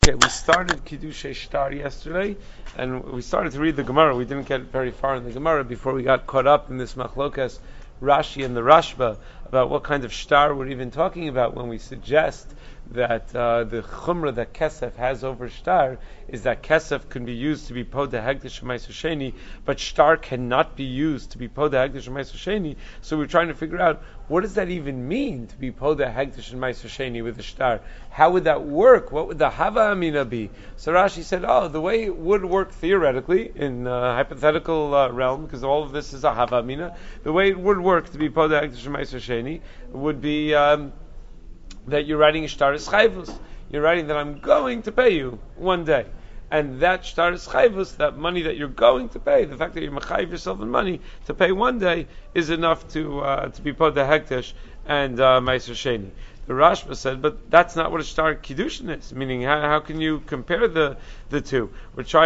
Okay, we started Kiddushei Shtar yesterday, and we started to read the Gemara. We didn't get very far in the Gemara before we got caught up in this machlokas, Rashi and the Rashba, about what kind of shtar we're even talking about when we suggest that the chumrah that kesef has over shtar is that kesef can be used to be poda hegdish ma'aser sheni, but shtar cannot be used to be poda hegdish ma'aser sheni. So we're trying to figure out what does that even mean to be poda hegdish and ma'aser sheni with the shtar. How would that work? What would the hava amina be? So Rashi said, the way it would work theoretically in hypothetical realm, because all of this is a hava amina, the way it would work to be poda hegdish and ma'aser sheni would be that you're writing a shtar chayvus. You're writing that I'm going to pay you one day. And that shtar chayvus, that money that you're going to pay, the fact that you're mechayiv yourself in money to pay one day is enough to be pod the hekdesh and ma'aser sheni. The Rashba said, but that's not what a shtar kiddushin is. Meaning, how can you compare the two? We're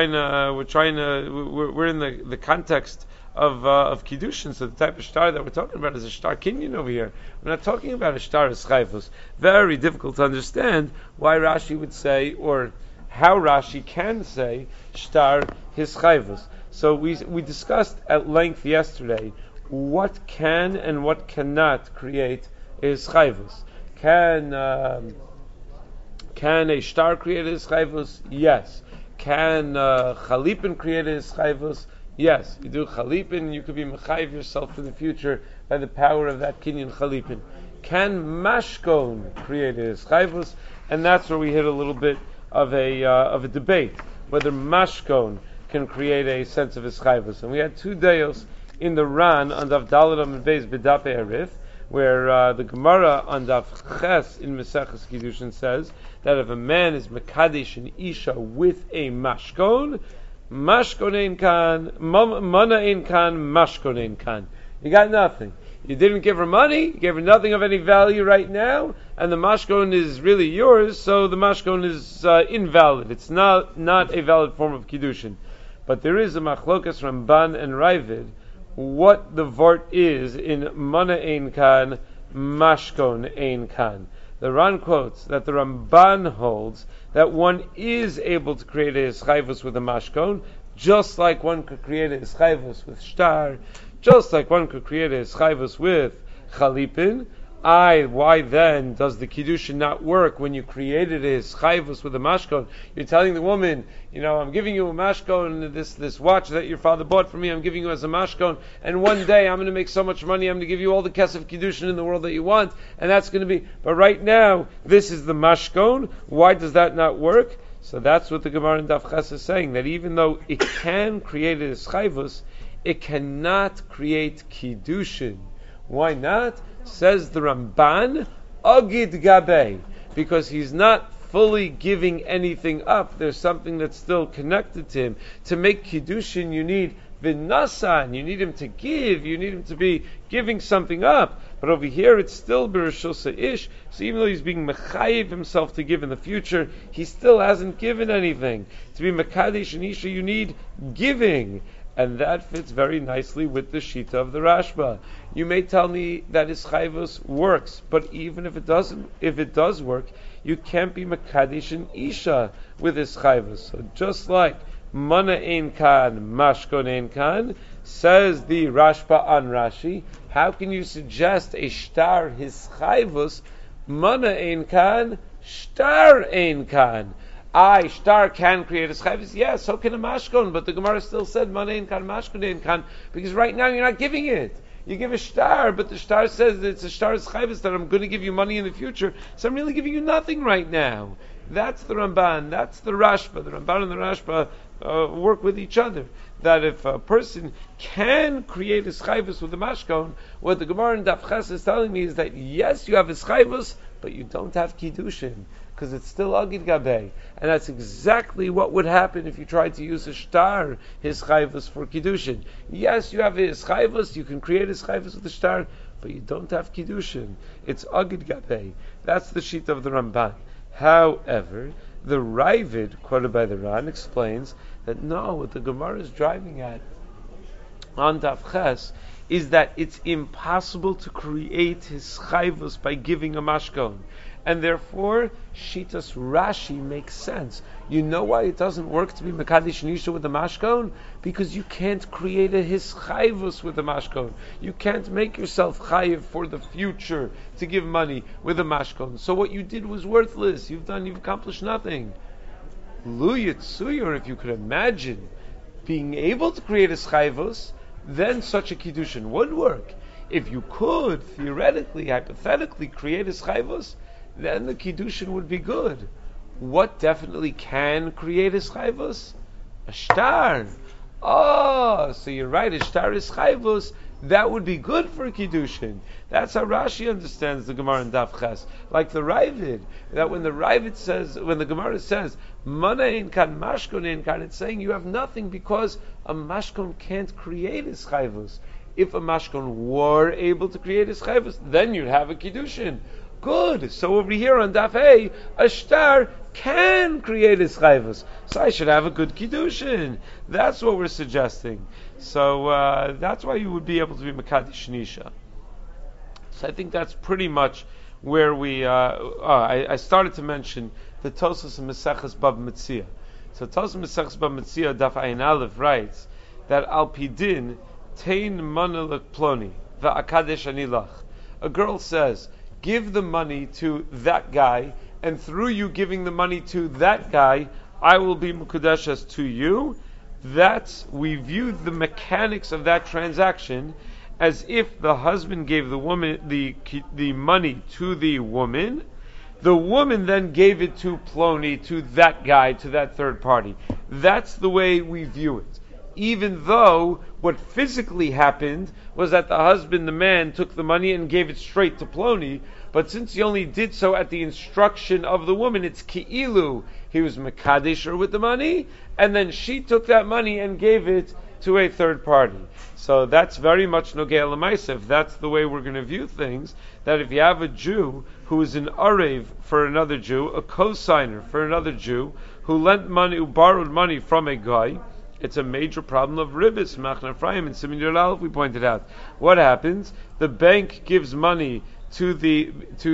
in the context of kiddushin. So the type of shtar that we're talking about is a shtar kinyan over here. We're not talking about a shtar chayvus. Very difficult to understand why Rashi would say, or how Rashi can say shtar his chayvus. So we discussed at length yesterday what can and what cannot create his chayvus. Can a shtar create his chayvus? Yes. Can chalipin create his chayvus? Yes. You do chalipin, you could be mechayiv yourself in the future by the power of that kinyan chalipin. Can mashkon create his chayvus? And that's where we hit a little bit of a debate whether mashkon can create a sense of his chayvus. And we had two deos in the Ran on Daf Daled Amud Beis B'Daf Arif, where the Gemara on Daf Ches in Maseches Kiddushin says that if a man is mekadesh an isha with a mashkon, mashkon ein kan, mana ein kan, mashkon ein kan. You got nothing. You didn't give her money, you gave her nothing of any value right now, and the mashkon is really yours, so the mashkon is invalid. It's not a valid form of kiddushin. But there is a machlokas Ramban and Ravid what the vort is in mana ein kan, mashkon ein kan. The Ran quotes that the Ramban holds that one is able to create a chayvus with a mashkon, just like one could create a chayvus with shtar, just like one could create a chayvus with chalipin. Why then does the kiddushin not work when you created a chayvus with a mashkon? You're telling the woman, I'm giving you a mashkon, this watch that your father bought for me, I'm giving you as a mashkon, and one day I'm going to make so much money, I'm going to give you all the kesef kiddushin in the world that you want, and that's going to be, but right now, this is the mashkon. Why does that not work? So that's what the Gemara in Daf Ches is saying, that even though it can create a chayvus, it cannot create kiddushin. Why not? Says the Ramban, Agid Gabe, because he's not fully giving anything up. There's something that's still connected to him. To make kiddushin, you need v'nasan. You need him to give. You need him to be giving something up. But over here, it's still b'rishus ish. So even though he's being mechayiv himself to give in the future, he still hasn't given anything. To be mekadesh and isha, you need giving. And that fits very nicely with the Shita of the Rashba. You may tell me that his chayvus works, but even if it does work, you can't be mekadesh and isha with his chayvus. So just like mana ein kan, mashkon ein kan, says the Rashba on Rashi, how can you suggest a shtar his chayvus, mana ein kan, shtar ein kan? Shtar can create a chayvus. Yes, so can a mashkon, but the Gemara still said mana ein kan, mashkon ein kan, because right now you're not giving it. You give a shtar, but the shtar says that it's a shtar's chayvus that I'm going to give you money in the future, so I'm really giving you nothing right now. That's the Ramban, that's the Rashba. The Ramban and the Rashba work with each other. That if a person can create his chayvus with the mashkon, what the Gemara in Daf Ches is telling me is that yes, you have his chayvus, but you don't have kiddushin, because it's still agid gabei, and that's exactly what would happen if you tried to use a shtar his chayvus for kiddushin. Yes, you have his chayvus, you can create his chayvus with the shtar, but you don't have kiddushin. It's agid gabei. That's the sheet of the Ramban. However, the Ravid quoted by the Ran explains that no, what the Gemara is driving at on Daf Ches is that it's impossible to create his chayvus by giving a mashkon. And therefore, Shitas Rashi makes sense. You know why it doesn't work to be Mekadesh Nisha with the Mashkon? Because you can't create a Hischayvus with the Mashkon. You can't make yourself Chayiv for the future to give money with the Mashkon. So what you did was worthless. You've accomplished nothing. Lu Yitzuyur, if you could imagine being able to create a Hischayvus, then such a Kiddushin would work. If you could, theoretically, hypothetically, create a Hischayvus, then the Kiddushin would be good. What definitely can create a Hischayvus? A shtar. Oh, so you're right, a shtar is Hischayvus. That would be good for Kiddushin. That's how Rashi understands the Gemara in Daf Ches. Like the Ravid, that when the Ravid says, when the Gemara says, Mana ein kan, Mashkon ein kan, it's saying you have nothing because a Mashkon can't create a Hischayvus. If a Mashkon were able to create a Hischayvus, then you'd have a Kiddushin. Good. So over here on Daf Hey, a shtar can create a Hischayvus. So I should have a good Kiddushin. That's what we're suggesting. So that's why you would be able to be Mekadesh Nisha. So I think that's pretty much where we... I started to mention the Tosas and Maseches Bab Metzia. So Tosas and Maseches Bab Metzia, Daf Ayin Aleph, writes that Al Pidin Tein Mana Ploni Va'akadesh Anilach. A girl says, give the money to that guy, and through you giving the money to that guy, I will be Mukadeshes to you. We view the mechanics of that transaction as if the husband gave the woman the money to the woman then gave it to Ploni, to that guy, to that third party. That's the way we view it. Even though what physically happened was that the husband, the man, took the money and gave it straight to Ploni, but since he only did so at the instruction of the woman, it's ki'ilu. He was Mekadesh with the money, and then she took that money and gave it to a third party. So that's very much Nogei L'Maaseh. That's the way we're going to view things, that if you have a Jew who is an Arev for another Jew, a co-signer for another Jew, who lent money, who borrowed money from a guy, it's a major problem of ribis. Machna Ephraim and Siman Yud Aleph, we pointed out. What happens? The bank gives money to the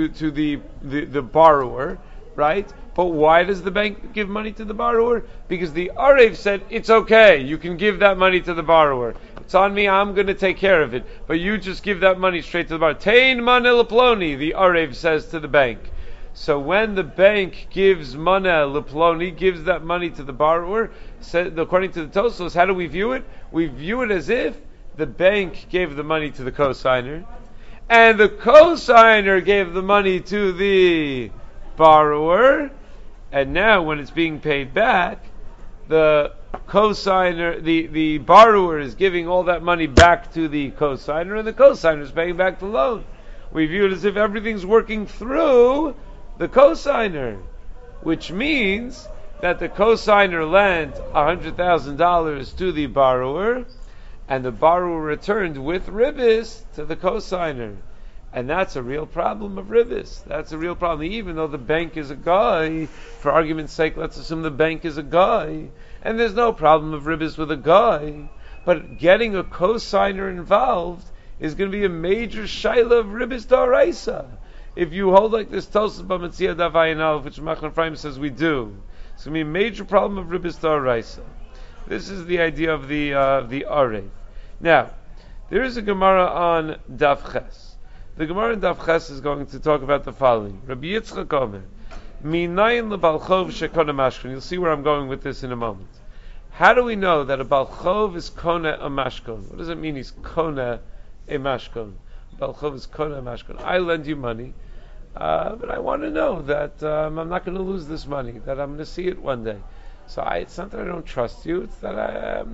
borrower, right? But why does the bank give money to the borrower? Because the Arev said, it's okay, you can give that money to the borrower. It's on me, I'm going to take care of it. But you just give that money straight to the borrower. Tein mana leploni, the Arev says to the bank. So when the bank gives mana leploni, gives that money to the borrower, according to the Tosfos, how do we view it? We view it as if the bank gave the money to the cosigner, and the cosigner gave the money to the borrower, and now when it's being paid back, the cosigner, the borrower is giving all that money back to the cosigner, and the cosigner is paying back the loan. We view it as if everything's working through the cosigner, which means that the cosigner lent $100,000 to the borrower, and the borrower returned with ribis to the cosigner. And that's a real problem of ribis. That's a real problem. Even though the bank is a guy, for argument's sake, let's assume the bank is a guy, and there's no problem of ribis with a guy, but getting a cosigner involved is going to be a major shaila of ribis daraisa. If you hold like this Tosas B'Metzia Daf Ayin Aleph, which Machna Ephraim says we do, it's going to be a major problem of ribis daraisa. This is the idea of the Arev. Now, there is a Gemara on Daf Ches. The Gemara in Daf Ches is going to talk about the following. Rabbi Yitzchak Omer, Minayin lebalchov shekona mashkon. You'll see where I'm going with this in a moment. How do we know that a balchov is kona a mashkon? What does it mean he's kona a mashkon? Balchov is kona a mashkon. I lend you money, but I want to know that I'm not going to lose this money, that I'm going to see it one day. So it's not that I don't trust you; it's that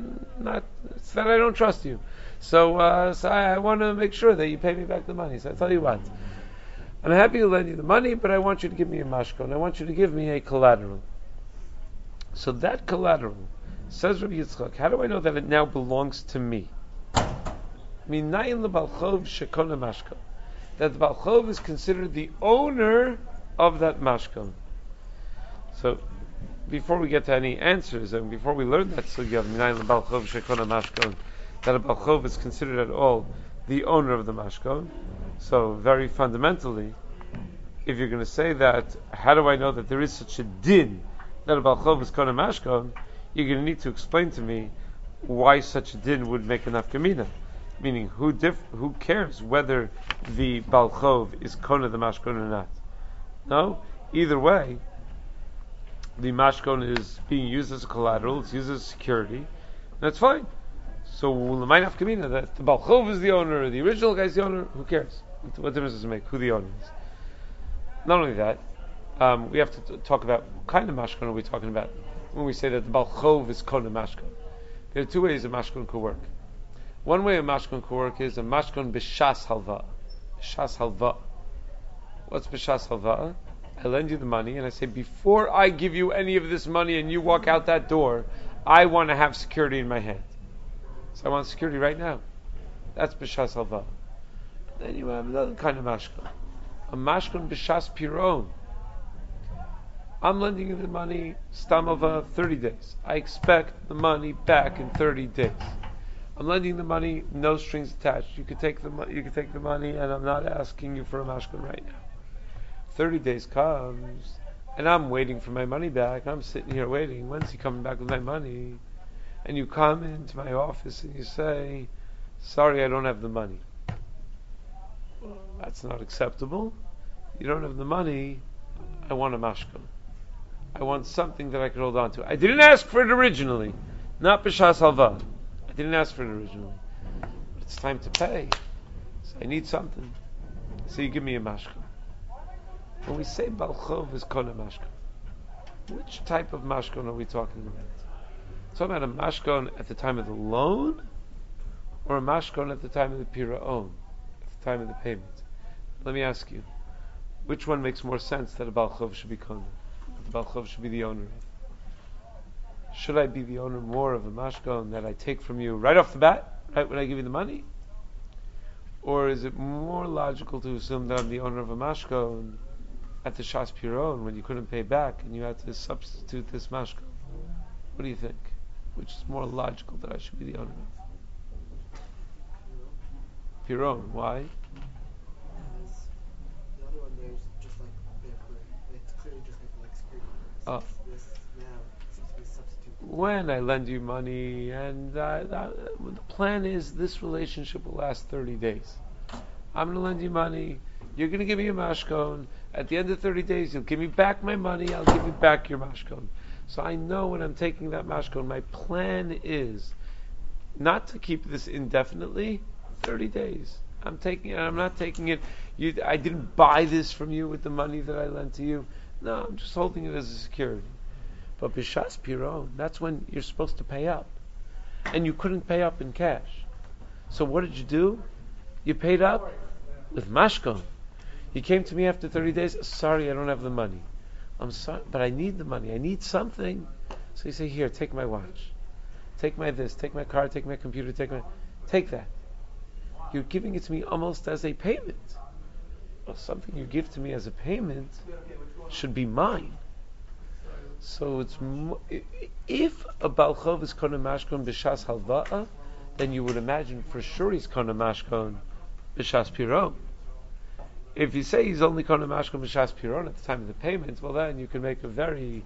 It's that I don't trust you. So I want to make sure that you pay me back the money. So I tell you what, I'm happy to lend you the money, but I want you to give me a mashkon. I want you to give me a collateral. So that collateral, says Rabbi Yitzchak, how do I know that it now belongs to me? Minayin lebalchov shekona mashkon. That the balchov is considered the owner of that mashkon. So before we get to any answers, and before we learn that sugya of minayin lebalchov shekona mashkon, that a balchov is considered at all the owner of the mashkon, so very fundamentally, if you're going to say that, how do I know that there is such a din that a balchov is kona mashkon? You're going to need to explain to me why such a din would make a nafkamina. Meaning, who cares whether the balchov is kona the mashkon or not? No, either way, the mashkon is being used as a collateral. It's used as security. That's fine. So, l'may nafkamina that the balchov is the owner, or the original guy's the owner. Who cares? What difference does it make who the owner is? Not only that, we have to talk about what kind of mashkon are we talking about when we say that the balchov is kona mashkon. There are two ways a mashkon could work. One way a mashkon could work is a mashkon b'shas halva. B'shas halva. What's b'shas halva? I lend you the money and I say, before I give you any of this money and you walk out that door, I want to have security in my hand. So I want security right now. That's b'shas halva. Then you have another kind of mashkon. A mashkon b'shas piron. I'm lending you the money, stamava, 30 days. I expect the money back in 30 days. I'm lending the money, no strings attached. You could take the money, and I'm not asking you for a mashkon right now. 30 days comes, and I'm waiting for my money back. I'm sitting here waiting. When's he coming back with my money? And you come into my office and you say, sorry, I don't have the money. That's not acceptable. You don't have the money. I want a mashkon. I want something that I could hold on to. I didn't ask for it originally. Not b'shas halva. I didn't ask for it originally. But it's time to pay. So I need something. So you give me a mashkon. When we say balchov is kona mashkon, which type of mashkon are we talking about? Talking about a mashkon at the time of the loan, or a mashkon at the time of the pira'on, at the time of the payment? Let me ask you, which one makes more sense that a balchov should be kona? That the balchov should be the owner of? Should I be the owner more of a mashkon that I take from you right off the bat, right when I give you the money? Or is it more logical to assume that I'm the owner of a mashkon at the Shas Piron when you couldn't pay back and you had to substitute this mashkon? What do you think? Which is more logical that I should be the owner of? Piron. Why? Because the other one there's just like it's clearly just like security. This now seems to be a substitute. When I lend you money and the plan is this relationship will last 30 days. I'm going to lend you money. You're going to give me a mashkon. At the end of 30 days, you'll give me back my money. I'll give you back your mashkon. So I know when I'm taking that mashkon, my plan is not to keep this indefinitely. 30 days. I'm taking it. I'm not taking it. I didn't buy this from you with the money that I lent to you. No, I'm just holding it as a security. But b'shas piron, that's when you're supposed to pay up, and you couldn't pay up in cash. So what did you do? You paid up with mashkon. He came to me after 30 days. Sorry, I don't have the money. I'm sorry, but I need the money. I need something. So you say, here, take my watch, take my this, take my car, take my computer, take that. You're giving it to me almost as a payment. Well, something you give to me as a payment should be mine. So it's if a balchov is kona mashkon b'shas halva'a, then you would imagine for sure he's kona mashkon b'shas piron. If you say he's only kona mashkon b'shas piron at the time of the payment, well then you can make a very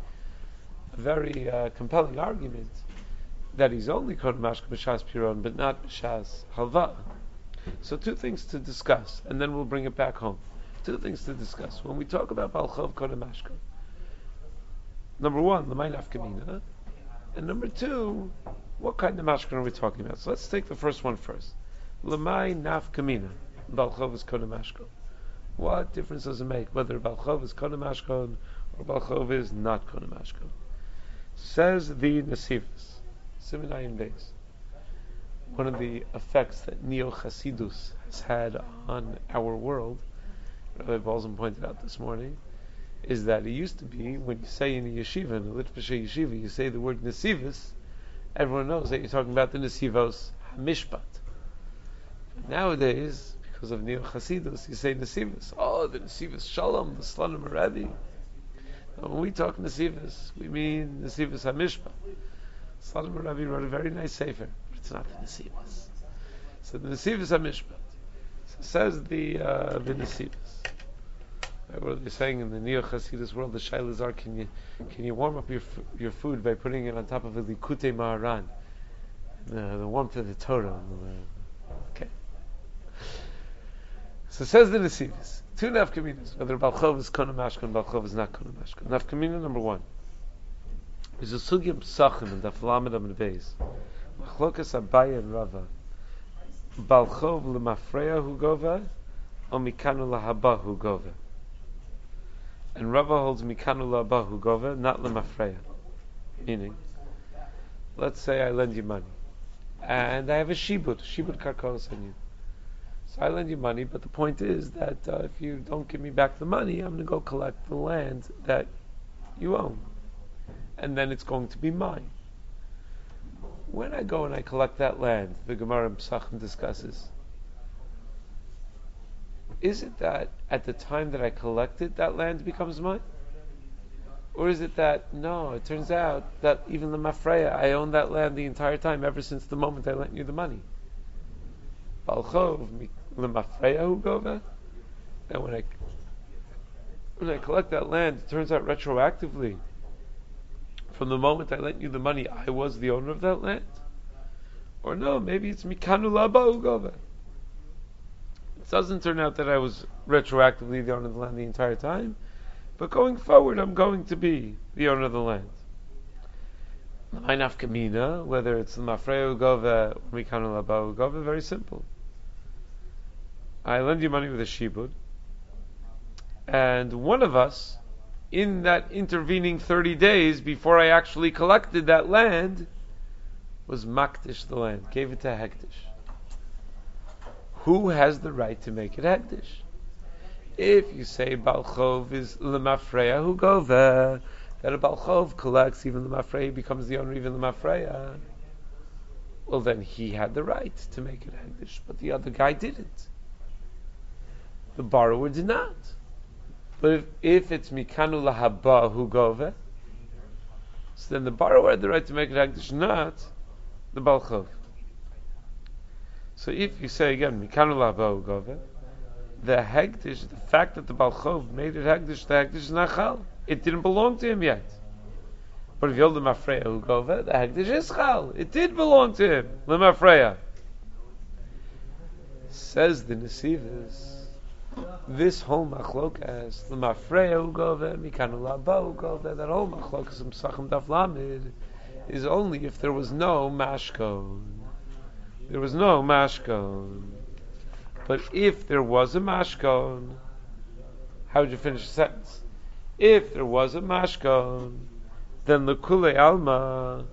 compelling argument that he's only kona mashkon b'shas piron, but not b'shas halva'a. So two things to discuss, and then we'll bring it back home. Two things to discuss when we talk about balchov kona mashkon. Number one, l'may nafkamina, and number two, what kind of mashkon are we talking about? So let's take the first one first. L'may nafkamina, balchov is kona mashkon. What difference does it make whether balchov is kona mashkon or balchov is not kona mashkon? Says the Nesivos, Siman Ayin Beis. One of the effects that Neo-Chasidus has had on our world, Rabbi Balzan pointed out this morning, is that it used to be, when you say in a yeshiva, in a Litvishe yeshiva, you say the word Nesivos, everyone knows that you're talking about the Nesivos HaMishpat. Nowadays, because of Neo-Chasidus, you say Nesivos. Oh, the Nesivos Shalom, the Slonim Rebbe. When we talk Nesivos, we mean Nesivos HaMishpat. Slonim Rebbe wrote a very nice sefer. It's not the Nesivos. So the Nesivos HaMishpat. So says the Nesivos. What they're saying in the Neo Hasidus world, the Shailas are, can you warm up your food by putting it on top of a Likutei Maharan, the warmth of the Torah. Okay. So says the Nesivis, two nafkaminas, whether Balchov is Kona Mashkan, Balchov is not Kona Mashkan. Nafkamina number one is a Sugya Psachim and Daflamed Amid Beis. Machlokas Abaye and Rava. Balchov L'mafreya hu gova, or Mikanu Lahaba hu gova. And Rava holds Mikanu Lahaba hu gova, not L'mafreya. Meaning, let's say I lend you money, and I have a shibud karkos on you. So I lend you money, but the point is that if you don't give me back the money, I'm going to go collect the land that you own. And then it's going to be mine. When I go and I collect that land, the Gemara in Pesachim discusses, is it that at the time that I collect it, that land becomes mine? Or is it that, no, it turns out that even the Mafreya, I own that land the entire time, ever since the moment I lent you the money. Balchov, L'mafreya hu gova. And when I collect that land, it turns out retroactively, from the moment I lent you the money, I was the owner of that land? Or no, maybe it's Mikanu Lahaba hu gova. It doesn't turn out that I was retroactively the owner of the land the entire time, but going forward, I'm going to be the owner of the land. My nafkamina, whether it's the Mafreya hu gova or Mikanu Lahaba hu gova, very simple. I lend you money with a shibud, and one of us, in that intervening 30 days before I actually collected that land, was makdish the land, gave it to hektish. Who has the right to make it hektish? If you say Balchov is L'mafreya hu gova, that a Balchov collects, even L'mafreya becomes the owner, even L'mafreya, well then he had the right to make it hektish, but the other guy didn't. The borrower did not. But if it's Mikanu Lahaba hu gova, so then the borrower had the right to make it hektish, not the Balchov. So if you say again Mikanu Lahaba hu gova, the hektish, the fact that the Balchov made it hektish, the hektish is nachal. It didn't belong to him yet. But if you hold the Mafreya hu gova, the hektish is chal. It did belong to him. The Mafreya. Says the Nesivis, this whole machlokas, the Mafreya hu gova, Mikanu Lahaba hu gova, that whole machlokas in Pesachim Daf Lamed is only if there was no mashkon. There was no mashkon. But if there was a mashkon, how would you finish the sentence? If there was a mashkon, then l'kulei alma,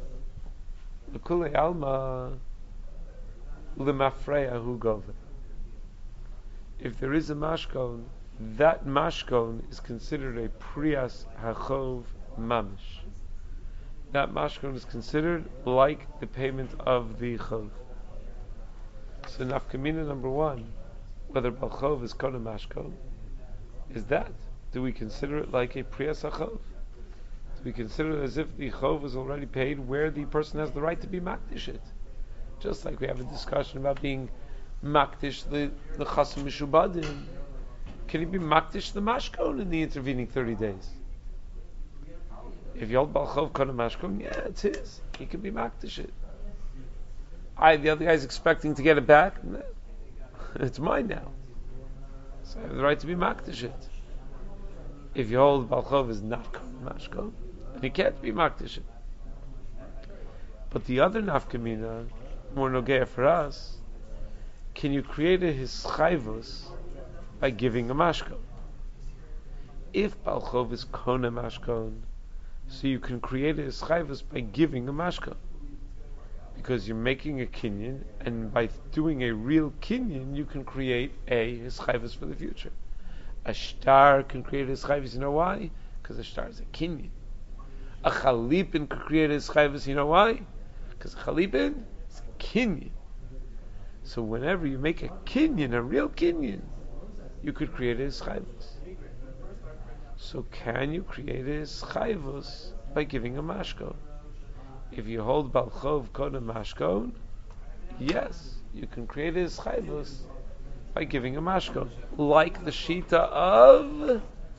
l'mafreya hu gova. If there is a mashkon, that mashkon is considered a priyas hachov mamish. That mashkon is considered like the payment of the chov. So nafkamina number one, whether Balchov is Kona Mashkon, is that, do we consider it like a Priyas HaChov? Do we consider it as if the Chov is already paid where the person has the right to be Makdish it? Just like we have a discussion about being Makdish the Chasim Mishubadim. Can he be Makdish the Mashkon in the intervening 30 days? If you hold Balchov Kona Mashkon, yeah, it's his. He can be Makdish it. The other guy's expecting to get it back. No. It's mine now. So I have the right to be makdish it. If you hold Balchov is not mashkon, then you can't be makdish it. But the other nafkamina, more nogea for us, can you create a hischayvus by giving a mashkon? If Balchov is kona mashkon, so you can create a hischayvus by giving a mashkon. Because you're making a kinyan, and by doing a real kinyan, you can create a hischayvus for the future. A shtar can create a hischayvus, you know why? Because a shtar is a kinyan. A chalipin can create a hischayvus, you know why? Because a chalipin is a kinyan. So whenever you make a kinyan, a real kinyan, you could create a hischayvus. So can you create a hischayvus by giving a mashkon? If you hold Balchov Kona Mashkon, yes, you can create a hischayvus by giving a mashkon, like the shita of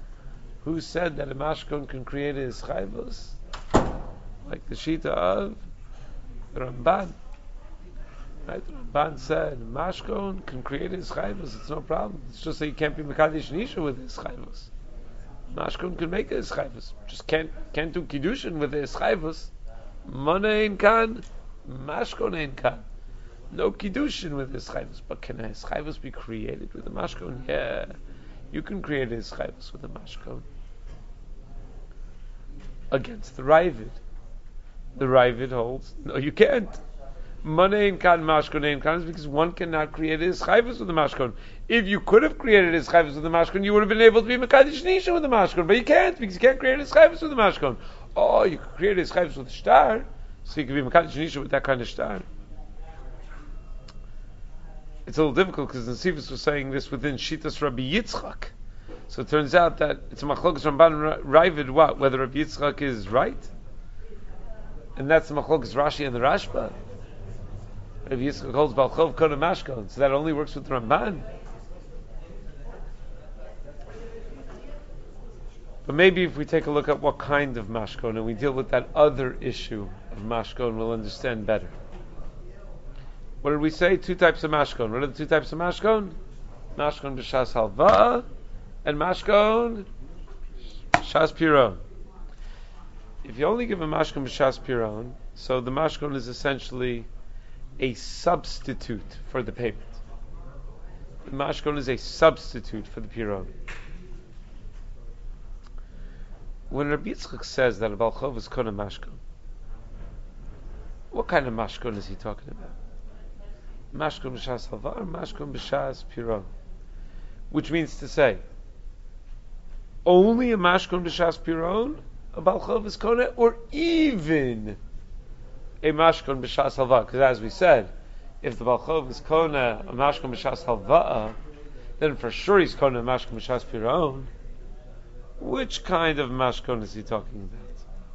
Who said that a mashkon can create his chayvus? Like the Shita of the Ramban. Right? The Ramban said mashkon can create his chayvus. It's no problem. It's just that you can't be mekadesh nisha with his chayvus. Mashkon can make his chayvus. Just can't do kiddushin with his chayvus. Mana ein kan, mashkon ein kan. No kiddushin with his chayvus. But can his chayvus be created with a mashkon? Yeah. You can create his chayvus with a mashkon. Against the Ravid. The Ravid holds, no, you can't. Manein kan mashkon ein kan is because one cannot create his chayvus with a mashkon. If you could have created his chayvus with a mashkon, you would have been able to be mekadesh nisha with a mashkon, but you can't because you can't create his chayvus with a mashkon. Oh, you could create his chayvus with a star, so you can be mekadesh nisha with that kind of star. It's a little difficult because Nesivus was saying this within Shitas Rabbi Yitzchak. So it turns out that it's a machlokas Ramban Ravid what? Whether Rabbi Yitzchak is right? And that's the machlokas Rashi and the Rashba. Rabbi Yitzchak holds Balchov Kona Mashkon, so that only works with the Ramban. But maybe if we take a look at what kind of Mashkon and we deal with that other issue of Mashkon, we'll understand better. What did we say? 2 types of mashkon. What are the 2 types of mashkon? Mashkon b'shas halva and mashkon b'shas piron. If you only give a mashkon b'shas piron, so the mashkon is essentially a substitute for the payment. The mashkon is a substitute for the piron. When Rabbi Yitzchak says that a balchov is kona mashkon, what kind of mashkon is he talking about? Mashkon b'shas halva or mashkon b'shas piron, which means to say, only a mashkon b'shas piron, a balchov is kona, or even a mashkon b'shas halva. Because as we said, if the balchov is kona a mashkon b'shas halva, then for sure he's kona a mashkon b'shas piron. Which kind of mashkon is he talking about?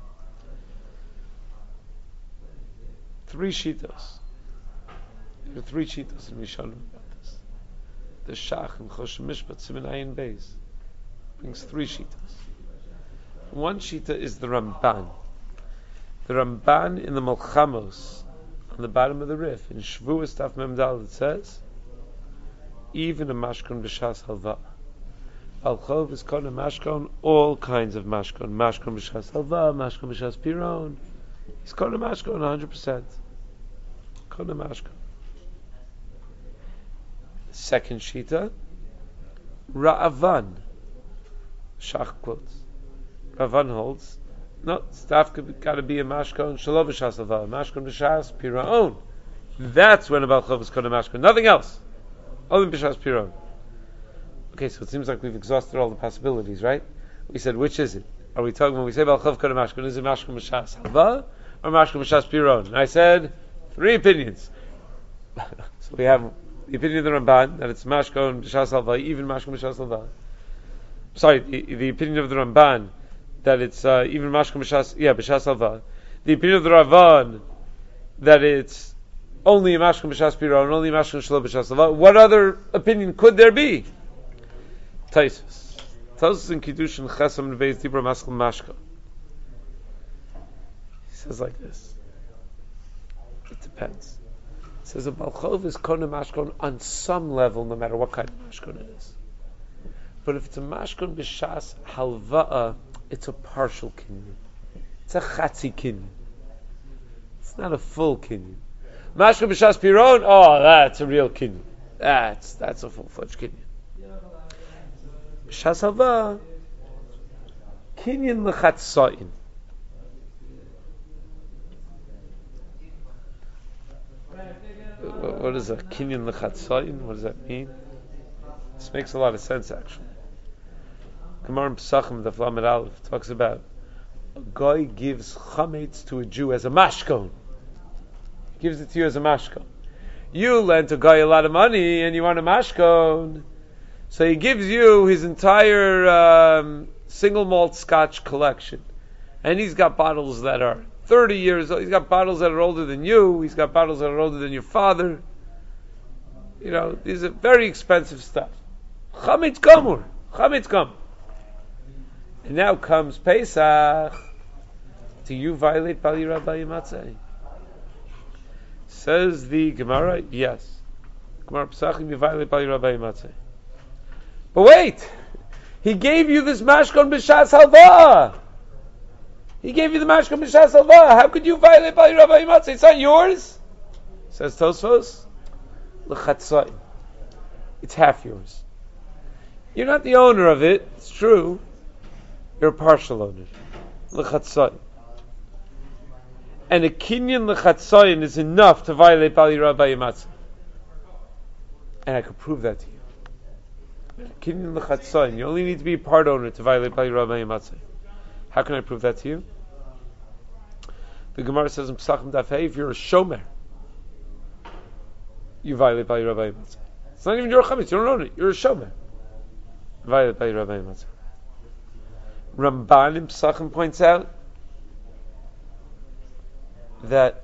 3 shitos. There are 3 shitas in Rishonim about this. The Shach and Choshen Mishpat Siman Ayin Beis brings 3 shitas. One shita is the Ramban. The Ramban in the Melchamos, on the bottom of the Rif, in Shvuas Taf Mem Dal, it says, even a mashkon b'shas halva. Balchov is called a mashkon, all kinds of mashkon. Mashkon b'shas halva, mashkon b'shas piron. He's called a mashkon 100%. Called a mashkon. Second shita, Ra'avan. Shach quotes. Ra'avan holds, no, staff got to be a mashkon shelo b'shas halva, mashkon b'shas piron. That's when a balchov is called a mashkon. Nothing else. Only b'shas piron. Okay, so it seems like we've exhausted all the possibilities, right? We said, which is it? Are we talking when we say balchov called a mashkon? Is it mashkon b'shas halva or mashkon b'shas piron? And I said 3 opinions. So we have the opinion of the Ramban that it's mashkon b'shas halva, even mashkon b'shas halva. Sorry, the opinion of the Ramban that it's even mashkon b'shas halva. The opinion of the Ravan that it's only a mashkon b'shas piron, only mashkon shelo b'shas halva. What other opinion could there be? Taisus in Kiddushin Chesam Neveis Dibra Maskal Mashkon. He says like this. It depends. It says a balchov is kona mashkon on some level, no matter what kind of mashkon it is. But if it's a mashkon b'shas halva'a, it's a partial kinyan. It's a chatzi kinyan. It's not a full kinyan. Mashkon b'shas piron, oh, that's a real kinyan. That's a full-fledged kinyan. B'shas halva'a, kinyan l'chatza'in. What is a kinyan l'chatza'in? What does that mean? This makes a lot of sense, actually. Gemara in Pesachim, the Lamed Aleph, talks about a guy gives chametz to a Jew as a mashkon. He gives it to you as a mashkon. You lent a guy a lot of money and you want a mashkon, so he gives you his entire single malt Scotch collection, and he's got bottles that are 30 years old. He's got bottles that are older than you. He's got bottles that are older than your father. You know, these are very expensive stuff. Chametz gamur. Chametz gamur. And now comes Pesach. Do you violate Bali Rabbi Matzeh? Says the Gemara, yes. Gemara Pesachim, you violate Bali Rabbi Matzeh. But wait! He gave you this mashkon b'shas halva. He gave you the mashkon b'shas halva. How could you violate Bali Rabbi Matzeh? It's not yours. Says Tosfos, l'chatzai. It's half yours. You're not the owner of it. It's true. You're a partial owner. L'chatzai. And a kinyan l'chatzayin is enough to violate Bali Rabbi Matzeh. And I could prove that to you. Kinyan l'chatzayin. You only need to be a part owner to violate Bali Rabbi Matzeh. How can I prove that to you? The Gemara says in Pesachim Daf Hey, if you're a shomer, you violate Bali Rabbi Matzeh. It's not even your chametz. You don't own it. You're a shomer. Violate Bali Rabbi Matzeh. Ramban in Pesachim points out that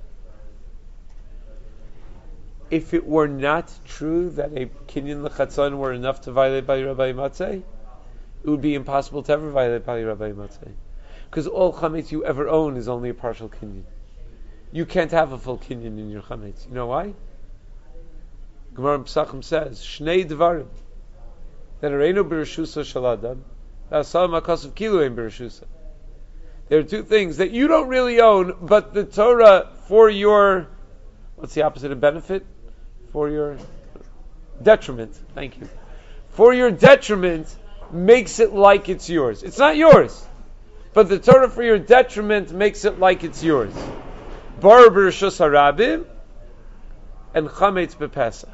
if it were not true that a kinyan l'chatzon were enough to violate Bali Rabbi Matzeh, it would be impossible to ever violate Bali Rabbi Matzeh. Because all chametz you ever own is only a partial kinyan. You can't have a full kinyan in your chametz. You know why? Gemara in Pesachim says, Shnei Dvarim, that Areinu B'Reshusa Shaladam, Asal Makasav Kiluim B'Reshusa. There are two things that you don't really own, but the Torah, for your, what's the opposite of benefit? For your detriment. Thank you. For your detriment, makes it like it's yours. It's not yours, but the Torah for your detriment makes it like it's yours. Bar b'Reshus Harabim and Chametz b'Pesach.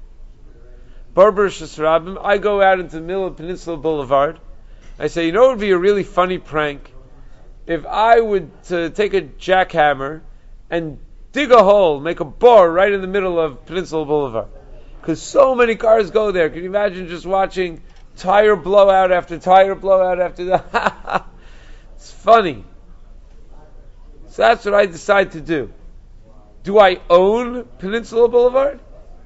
Bar b'Reshus Harabim. I go out into the middle of Peninsula Boulevard. I say, you know, it would be a really funny prank if I would take a jackhammer and dig a hole, make a bore right in the middle of Peninsula Boulevard. Because so many cars go there. Can you imagine just watching tire blowout after tire blowout after that? It's funny. So that's what I decide to do. Do I own Peninsula Boulevard?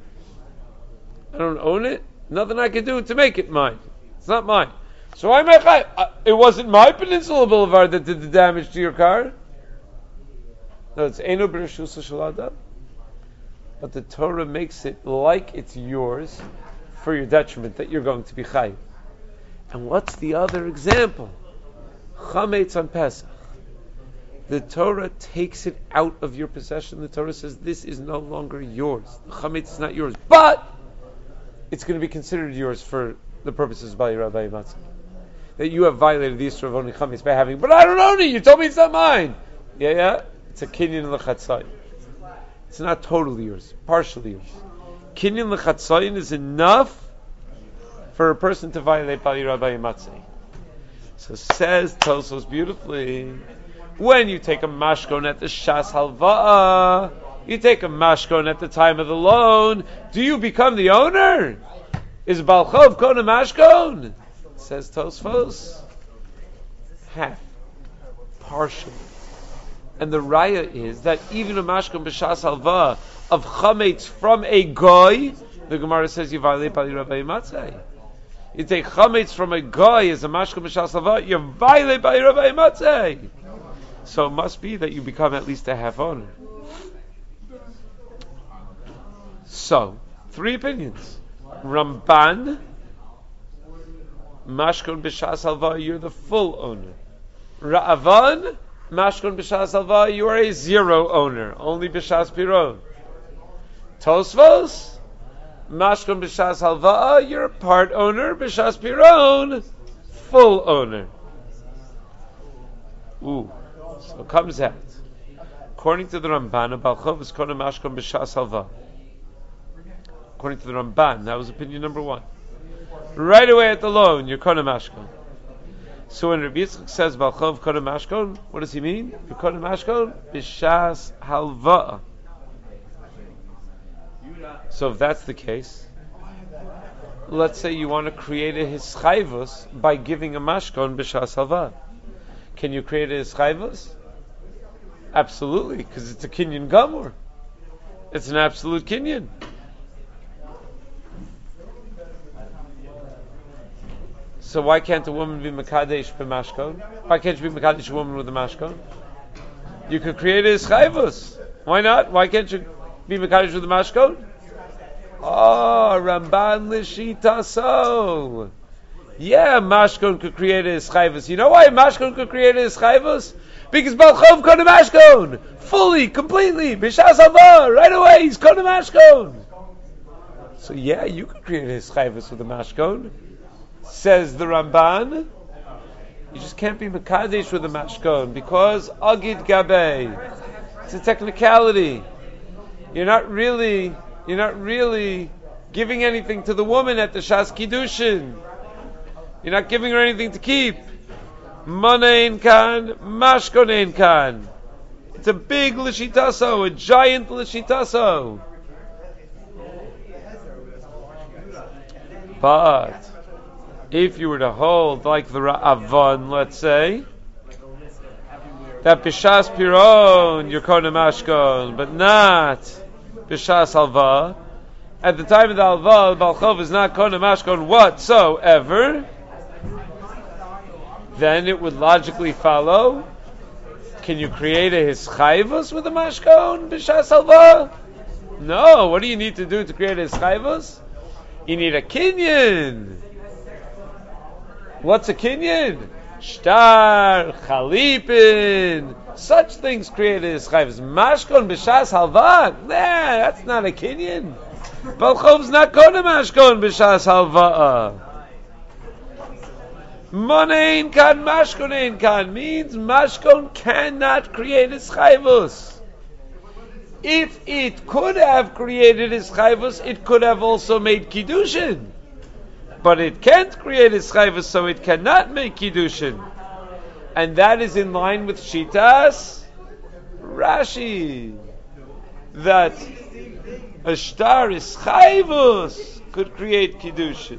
I don't own it. Nothing I can do to make it mine. It's not mine. So why am I? It wasn't my Peninsula Boulevard that did the damage to your car. No, it's Eino B'Reshusa Shaladam. But the Torah makes it like it's yours for your detriment, that you're going to be chayiv. And what's the other example? Chametz on Pesach. The Torah takes it out of your possession. The Torah says this is no longer yours. The chametz is not yours, but it's going to be considered yours for the purposes of Bali Rabbi Matzeh. That you have violated the Yisra of owning chametz by having, but I don't own it. You told me it's not mine. Yeah. It's a kinyan l'chatzayin. It's not totally yours, partially yours. Kinyan l'chatzayin is enough for a person to violate Bali Rabbi Matzeh. So says Tosos beautifully, when you take a mashkon at the shas halva'a, you take a mashkon at the time of the loan, do you become the owner? Is Balchov kona mashkon? Says Tosfos, half, partially. And the raya is that even a mashkon b'shas halva of chametz from a goy, the Gemara says you violate Bali Rabbi Matzeh. You take chametz from a goy as a mashkon b'shas halva, you violate Bali Rabbi Matzeh. So it must be that you become at least a half owner. So, three opinions. Ramban, mashkon b'shas halva, you're the full owner. Ra'avan, mashkon b'shas halva, you are a zero owner, only b'shas piron. Tosfos, mashkon b'shas halva, you're a part owner, b'shas piron, full owner. So it comes out. According to the Ramban, a Balchov is kona mashkon b'shas halva. According to the Ramban, that was opinion number one. Right away at the loan, you're kona mashkon. So when Rabbi Yitzchak says Balchov kona mashkon, what does he mean? You're kona mashkon b'shas halva. So if that's the case, let's say you want to create a hischayvus by giving a mashkon b'shas halva. Can you create a hischayvus? Absolutely, because it's a kinyan gamur. It's an absolute kinyan. So why can't a woman be Makadesh b'mashkon? Why can't you be Makadesh a woman with a mashkon? You could create a Ischayvus. Why not? Why can't you be Makadesh with a mashkon? Oh, Ramban Lishitaso. Yeah, Mashkon could create a Ischayvus. You know why Mashkon could create a Ischayvus? Because Balchov Konam Mashkon. Fully, completely. Bishas Alva. Right away, he's Konam Mashkon. So yeah, you could create a Ischayvus with a Mashkon. Says the Ramban. You just can't be Makadesh with a Mashkon because Agid Gabe. It's a technicality. You're not really giving anything to the woman at the Shas Kiddushin. You're not giving her anything to keep. Mana ein kan, mashkon ein kan. It's a big lishitaso, a giant lishitaso. But if you were to hold like the Ra'avan, let's say, that b'shas piron you're kona mashkon, but not b'shas halva. At the time of the halva, the balchov is not kona mashkon whatsoever. Then it would logically follow: can you create a hischayvus with a mashkon b'shas halva? No. What do you need to do to create a hischayvus? You need a kinyan. What's a kinyan? Shtar, chalipin, such things create a hischayvus. Mashkon b'shas halva? Nah, that's not a kinyan. Balchov's not kona mashkon b'shas halva. Monein kan mashkon ein kan means mashkon cannot create hischayvus. If it could have created hischayvus, it could have also made kiddushin. But it can't create hischayvus, so it cannot make kiddushin. And that is in line with Shitas Rashi, that a shtar hischayvus could create kiddushin.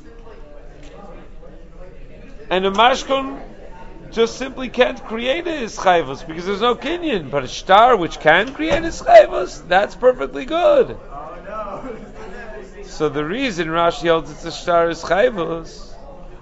And a mashkon just simply can't create a hischayvus because there's no kinyan. But a shtar which can create a hischayvus, that's perfectly good. So the reason Rashi holds it's a shtar hischayvus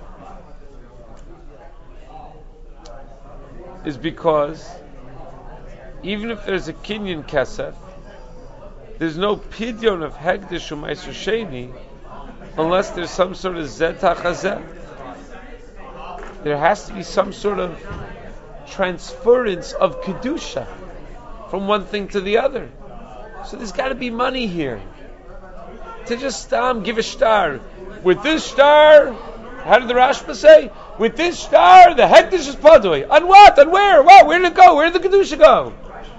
is because even if there's a kinyan kesef, there's no pidyon of hegdish u'maiser sheni unless there's some sort of zetach hazeh. There has to be some sort of transference of kedusha from one thing to the other. So there's got to be money here. To just give a shtar. With this shtar, how did the Rashba say? With this shtar, the hekdesh is padoi. On what? On where? What? Where did it go? Where did the kedusha go?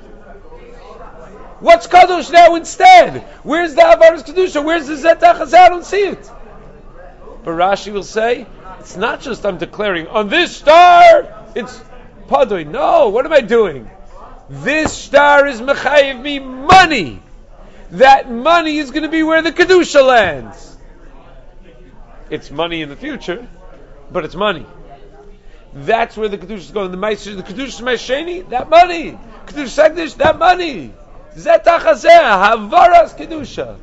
What's kadosh now instead? Where's the avaras kedusha? Where's the zetach hazeh? I don't see it. But Rashi will say, it's not just I'm declaring, on this star, it's padoi. No, what am I doing? This star is mechayev me money. That money is going to be where the kedusha lands. It's money in the future, but it's money. That's where the kedusha is going. The kedusha ma'asheni, that money. Kedusha segdish, that money. Zetach hazeh, havaras kedusha.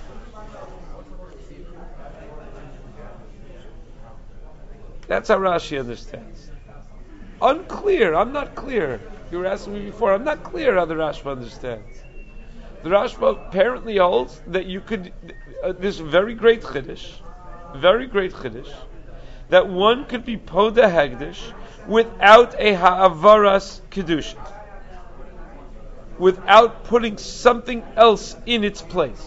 That's how Rashi understands. Unclear. I'm not clear. You were asking me before. I'm not clear how the Rashba understands. The Rashba apparently holds that you could, this very great chiddush, that one could be poda hegdish without a ha'avaras kedusha, without putting something else in its place,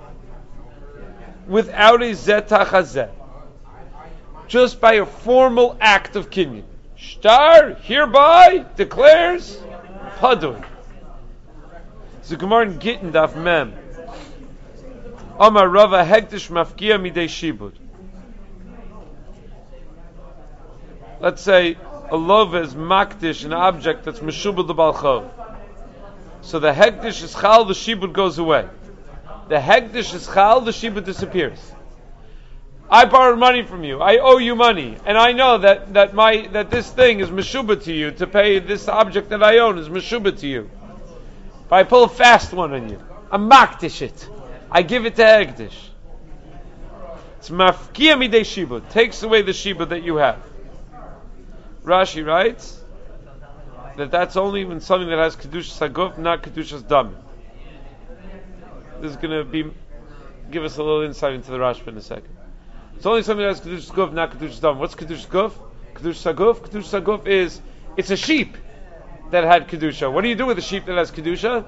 without a zetach hazeh. Just by a formal act of kinyan. Shtar hereby declares padoi. The Gemara in Gittin Daf Mem. Amar Rava hektish mafkia midei shibud. Let's say a lova is makdish, an object that's meshubad l'balchov. So the hektish is chal, the shibud goes away. The hektish is chal, the shibud disappears. I borrowed money from you. I owe you money, and I know that this thing is meshubah to you. To pay this object that I own is meshubah to you. If I pull a fast one on you, I makdish it. I give it to hegdish. It's mafkia midei shibud. Takes away the shibud that you have. Rashi writes that that's only when something that has Kedushas Haguf, not Kedushas Dam. This is going to give us a little insight into the Rashba in a second. It's only something that has Kedushas Guf, not Kedushas Dam. What's Kedushas Guf? Kedushas Haguf. Kedushas Haguf is, it's a sheep that had Kedusha. What do you do with a sheep that has Kedusha?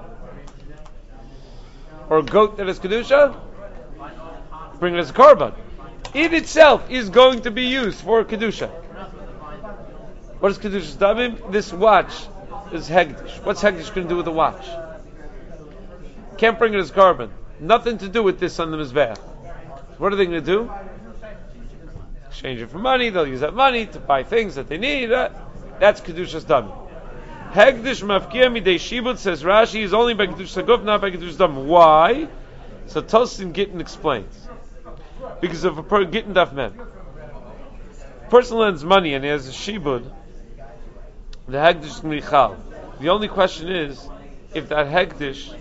Or a goat that has Kedusha? Bring it as a korban. It itself is going to be used for Kedusha. What is Kedushas Damim? This watch is Hegdish. What's Hegdish going to do with the watch? Can't bring it as korban. Nothing to do with this on the Mizbeach. What are they going to do? Exchange it for money. They'll use that money to buy things that they need. That's Kedushas Damim. Hegdish mafkia midei shibud, says Rashi, is only by Kedushas Haguf, not by Kedushas Damim. Why? So Tosfos Gittin explains. Because of a Gittin Daf Mem. Person lends money and he has a shibud, the Hegdish is going to be chal. The only question is, if that Hegdish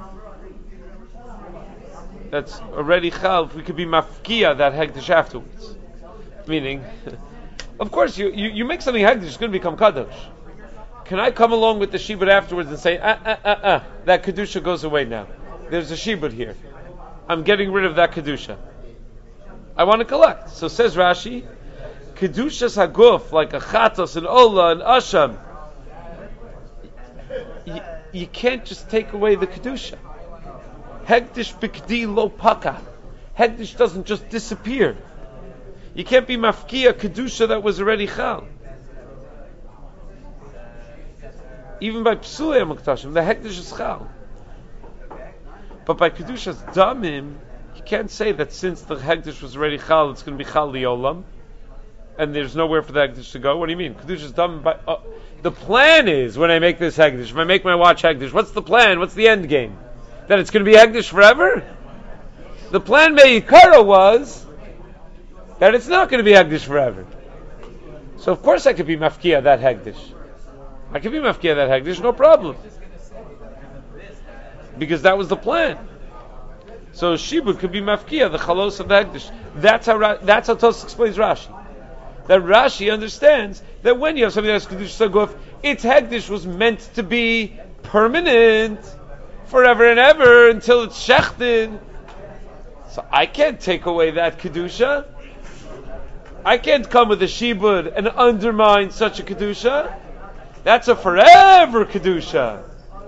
that's already chal, if we could be mafkia that Hegdish afterwards. Meaning, of course, you make something Hegdish, it's going to become Kadosh. Can I come along with the shibud afterwards and say, that Kedusha goes away now. There's a shibud here. I'm getting rid of that Kedusha. I want to collect. So says Rashi, Kedushas Haguf, like a Chatos, an Ola, an Asham, you can't just take away the Kedusha. Hegdish Bikdi Lo Paka. Hegdish doesn't just disappear. You can't be Mafkia Kedusha that was already Chal. Even by Psulei HaMuktashim, the Hegdish is Chal. But by Kedushas Damim, you can't say that since the Hegdish was already Chal, it's going to be Chal Liolam, and there's nowhere for the Hegdish to go. What do you mean? Kedushas Damim, the plan is, when I make this Hegdish, if I make my watch Hegdish, what's the plan? What's the end game? That it's going to be Hegdish forever? The plan Me'ikara was that it's not going to be Hegdish forever. So of course I could be Mafkia that Hegdish. I could be Mafkia that Hegdish, no problem. Because that was the plan. So Shibud could be Mafkia, the Chalos of the Hegdish. That's how Tosfos explains Rashi. That Rashi understands that when you have something that's Kedushas Haguf, its Hegdish was meant to be permanent, forever and ever, until it's Shechted. So I can't take away that Kedusha. I can't come with a Shibud and undermine such a Kedusha. That's a forever Kedusha.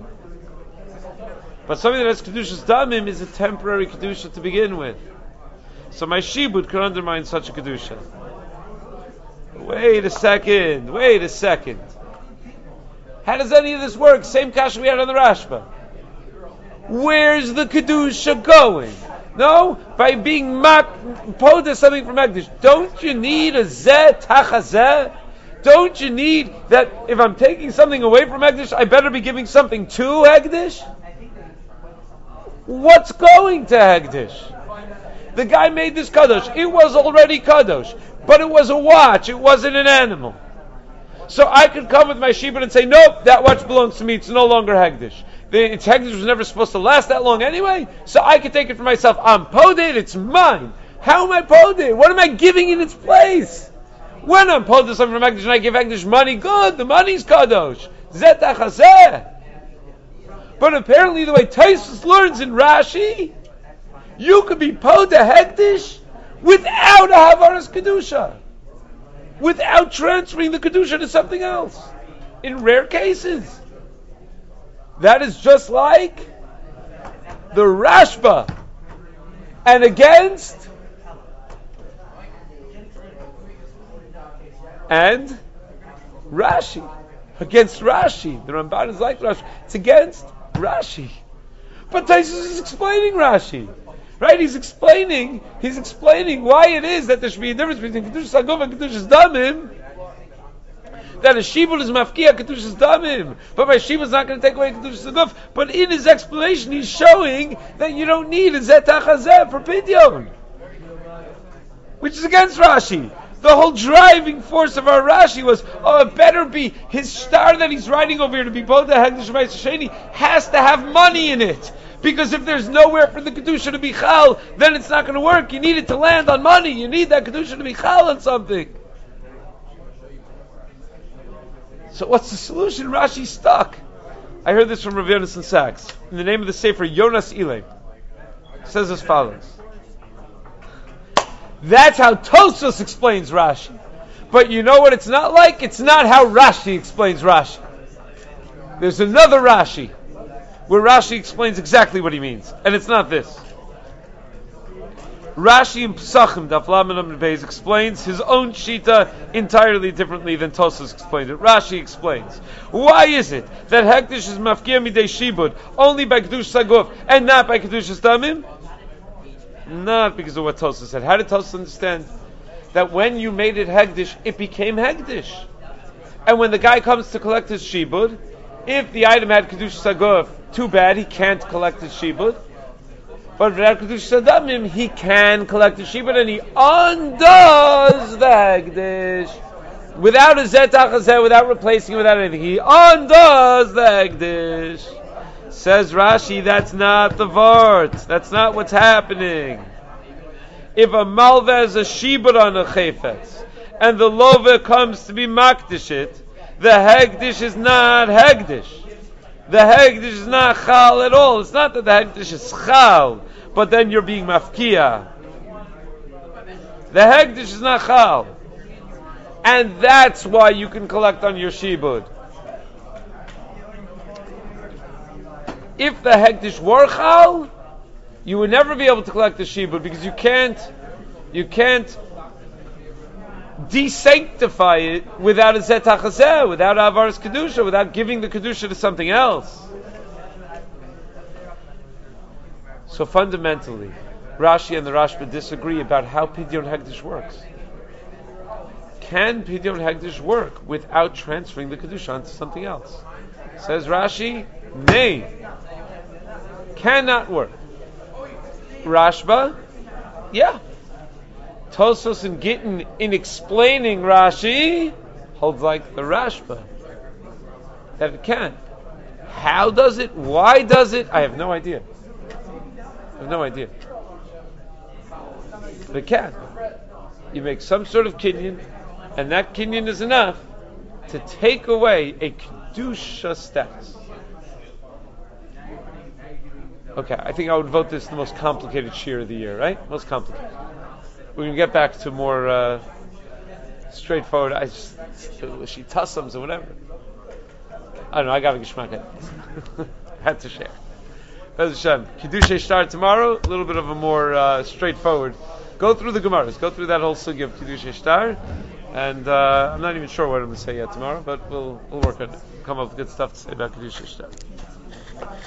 But something that has Kedushas Damim is a temporary Kedusha to begin with. So my Shibud can undermine such a Kedusha. Wait a second. How does any of this work? Same kasha we had on the Rashba. Where's the Kedusha going? No? By being poda something from Hegdish. Don't you need a zeh tachazeh? Don't you need that if I'm taking something away from Hegdish, I better be giving something to Hegdish? What's going to Hegdish? The guy made this kadosh. It was already kadosh, but it was a watch. It wasn't an animal. So I could come with my shibud and say, nope, that watch belongs to me. It's no longer Hegdish. Its Hegdish was never supposed to last that long anyway, so I could take it for myself. I'm poded, it's mine. How am I poded? What am I giving in its place? When I'm poded something from Hegdish and I give Hegdish money, good, the money's kadosh. Zet achazeh. But apparently the way Tosfos learns in Rashi, you could be poded Hegdish without a Havaras Kedusha. Without transferring the Kedusha to something else. In rare cases. That is just like the Rashba. And against and Rashi. Against Rashi. The Ramban is like Rashi. It's against Rashi. But Tosfos is explaining Rashi. Right? He's explaining why it is that there should be a difference between Kedushas Haguf and Kedushas Damim. That a shibud is mafkia Kedushas Damim. But my shibud is not going to take away Kedushas Haguf. But in his explanation, he's showing that you don't need a zet achazeh for pidyon. Which is against Rashi. The whole driving force of our Rashi was, it better be his star that he's riding over here to be both the Hegdish Sheni has to have money in it. Because if there's nowhere for the Kedusha to be Chal, then it's not going to work. You need it to land on money. You need that Kedusha to be Chal on something. So what's the solution? Rashi's stuck. I heard this from Rav Yonasan Sachs. In the name of the Sefer, Yonas Ilay. Says as follows. That's how Tosfos explains Rashi. But you know what it's not like? It's not how Rashi explains Rashi. There's another Rashi, where Rashi explains exactly what he means. And it's not this. Rashi in Pesachim, Daf Lamed Amud Beis, explains his own shita entirely differently than Tosfos explained it. Rashi explains, why is it that Hekdesh is mafkia midei shibud only by Kedush Saguf and not by Kedush Damim? Not because of what Tosfos said. How did Tosfos understand that when you made it Hekdesh, it became Hekdesh? And when the guy comes to collect his shibud, if the item had Kedush Saguf, too bad, he can't collect his shibud. But without Kedush Sadamim, he can collect the shibud and he undoes the Hekdesh. Without a Zetach Hazeh, without replacing it, without anything. He undoes the Hekdesh. Says Rashi, that's not the Vart. That's not what's happening. If a Malva has a shibud on a Chayfetz, and the Lova comes to be Makdishit, the Hekdesh is not Hekdesh. The Hekdesh is not Chal at all. It's not that the Hekdesh is Chal, but then you're being Mafkia. The Hekdesh is not Chal. And that's why you can collect on your Shibud. If the Hekdesh were Chal, you would never be able to collect the Shibud because you can't desanctify it without a Zetach Hazeh, without Avaras Kedusha, without giving the Kedusha to something else. So fundamentally, Rashi and the Rashba disagree about how Pidyon Hekdesh works. Can Pidyon Hekdesh work without transferring the Kedusha onto something else? Says Rashi, nay. Cannot work. Rashba, yeah. Tosfos and Gittin, in explaining Rashi, holds like the Rashba, that it can. How does it? Why does it? I have no idea. But it can. You make some sort of kinyan, and that kinyan is enough to take away a Kedusha status. Okay, I think I would vote this the most complicated shir of the year, right? Most complicated. We're going to get back to more straightforward. Shitasams or whatever. I don't know. I got a geschmack. Had to share. Bez Hashem. Kiddushei start tomorrow. A little bit of a more straightforward. Go through the Gemaras. Go through that whole sugi of Kiddushei Shtar. And I'm not even sure what I'm going to say yet tomorrow, but we'll work on it. Come up with good stuff to say about Kiddushei Shtar.